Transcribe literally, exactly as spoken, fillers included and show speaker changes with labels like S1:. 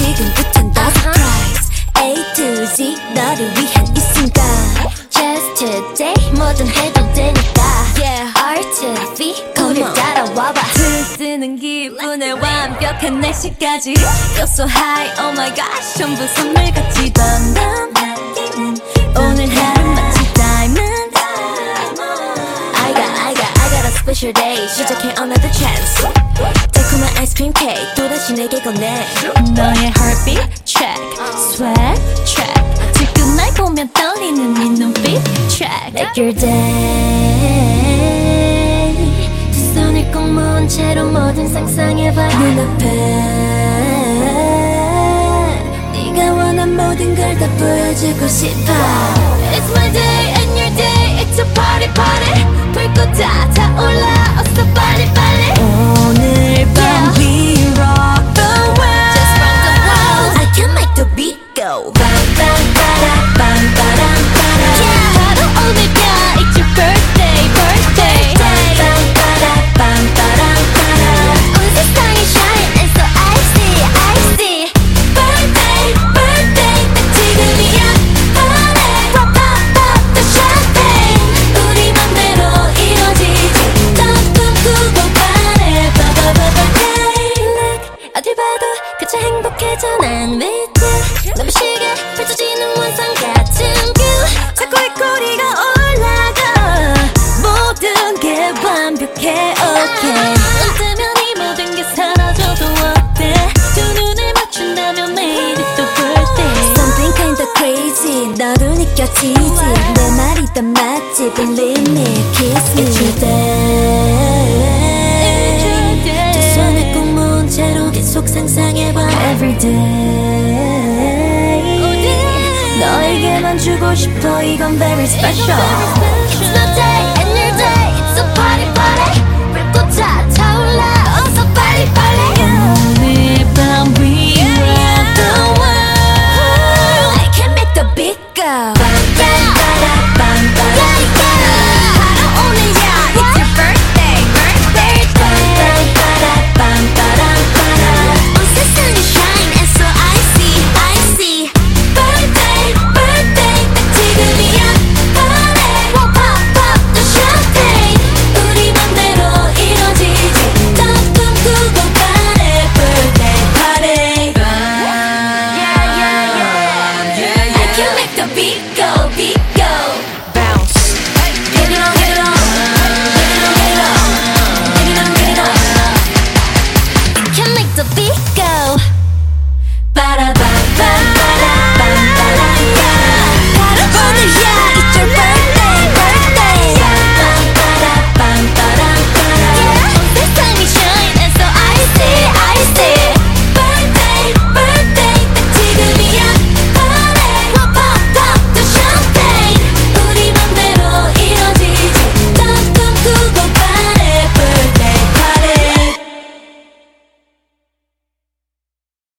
S1: 지금부턴 더 surprise A to Z 너를 위한 이 순간 Just today 뭐든 해도 되니까 Yeah R to V 우릴 따라와봐
S2: 들뜨는 기분에 완벽한 날씨까지 Feel so high oh my gosh 전부 선물같이 담담 오늘 하루 마치 diamond
S1: I got I got I got a special day 시작해 another chance 달콤한 아이스크림 케이크 또다시 내게 건네
S2: 너의 heartbeat check sweat check 지금 날 보면 떨리는 네 눈빛 check
S1: Make your day 두 손을 꼭 모은 채로 뭐든 상상해봐 눈앞에 네가 원한 모든 걸 다 보여주고 싶어
S2: It's my day and your day It's a party party 불꽃 다 타올라 어서 빨리 빨리 오늘 밤 we rock the world Just rock the world
S1: I can make the beat go 빰빰빠라빰빠람빠라
S2: Yeah 바로 오늘이야 It's your birthday birthday
S1: 빰빰빠라빰빠람빠라 온 세상이 shine and so icy icy Birthday birthday 딱 지금이야 Party pop pop pop the champagne 우리 맘대로 이루어지지 더 꿈꾸고 party pop pop pop birthday Look 어딜 봐도 그저 행복해져 난 with you 눈부시게 펼쳐지는 원상 같은 view
S2: 자꾸 이 꼬리가 올라가 모든 게 완벽해 okay 눈 뜨면 이 모든 게 사라져도 어때 두 눈을 맞춘다면 매일이 또 birthday
S1: Something kinda crazy 너도 느껴지지 내 말이 다 맞지 Believe me kiss me It's your day 두 손을 꼭 모은 채로 계속 상상해봐 Every day 너에게만 주고 싶어 이건 very special